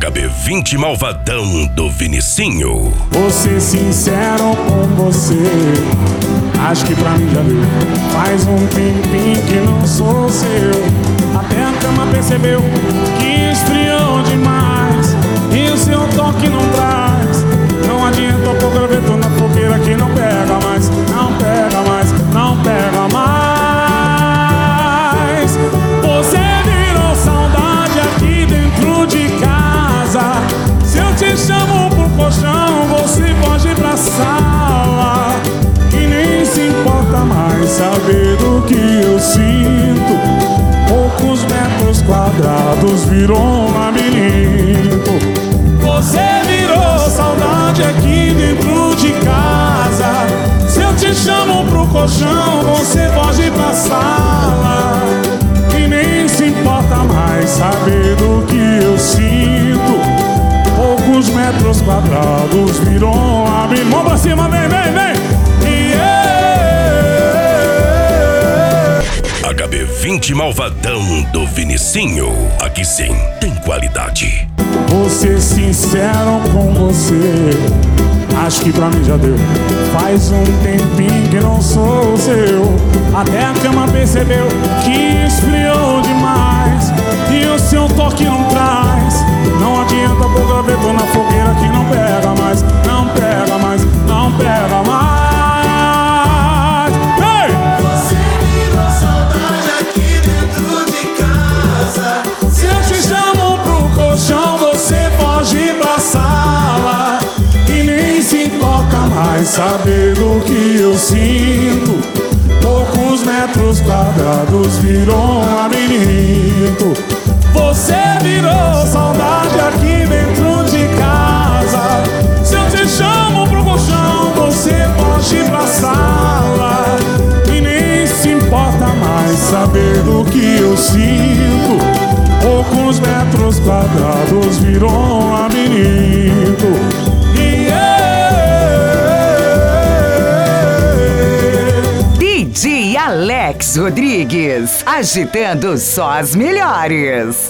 HB20 Malvadão do Vinicinho. Vou ser sincero com você, acho que pra mim já deu. Faz um tempinho que não sou seu. Até a cama percebeu que esfriou demais e o seu toque não traz. Não adianta pôr graveto na fogueira que não pega mais. Não pega mais, não pega mais. Você virou saudade aqui dentro de casa. Se eu te chamo pro colchão, você foge pra sala. E nem se importa mais saber do que eu sinto. Poucos metros quadrados virou um labirinto. Você virou saudade aqui dentro de casa. Se eu te chamo pro colchão, você foge pra sala. E nem se importa mais saber do que eu sinto. Poucos metros quadrados virou um labirinto. Mão pra cima, vem, vem, vem. HB20 Malvadão do Vinicinho. Aqui sim tem qualidade. Vou ser sincero com você, acho que pra mim já deu. Faz um tempinho que não sou seu. Até a cama percebeu que esfriou demais e o seu toque não traz. Não adianta pôr graveto na fogueira que não pega mais. Não pega mais, não pega mais. Você virou saudade aqui dentro de casa. Se eu te chamo pro colchão, você foge pra sala. E nem se importa mais saber do que eu sinto. Poucos metros quadrados virou um labirinto. Você virou saudade aqui dentro de casa. Se eu te chamo pro colchão, você foge pra sala. E nem se importa mais saber do que eu sinto. Poucos metros quadrados virou um labirinto. DJ Alex Rodrigues, agitando só as melhores.